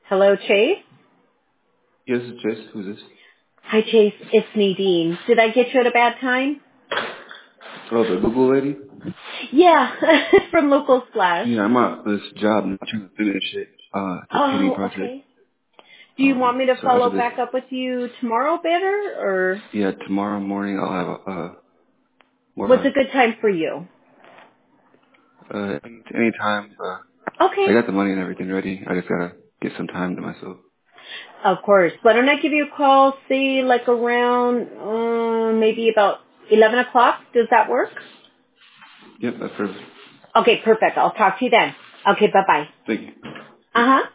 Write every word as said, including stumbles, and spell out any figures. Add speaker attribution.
Speaker 1: Hello, Chase?
Speaker 2: Yes, this is Chase. Who's this?
Speaker 1: Hi, Chase. It's Nadine. Did I get you at a bad time?
Speaker 2: Oh, the Google lady?
Speaker 1: Yeah, from Local Splash.
Speaker 2: Yeah, I'm at this job. I'm trying to finish it. Uh, it's a painting
Speaker 1: Oh,
Speaker 2: project.
Speaker 1: okay. Do you want
Speaker 2: Um,
Speaker 1: me to
Speaker 2: so
Speaker 1: follow
Speaker 2: after this,
Speaker 1: back up with you tomorrow better, or
Speaker 2: yeah, tomorrow morning I'll have a, uh, more
Speaker 1: what's a
Speaker 2: time.
Speaker 1: good time for you?
Speaker 2: Uh, any time. Uh, I
Speaker 1: Okay.
Speaker 2: got the money and everything ready. I just gotta get some time to myself.
Speaker 1: Of course. Why don't I give you a call, say, like around uh, maybe about eleven o'clock? Does that work?
Speaker 2: Yep, that's perfect.
Speaker 1: Okay, perfect. I'll talk to you then. Okay, bye-bye.
Speaker 2: Thank you.
Speaker 1: Uh-huh.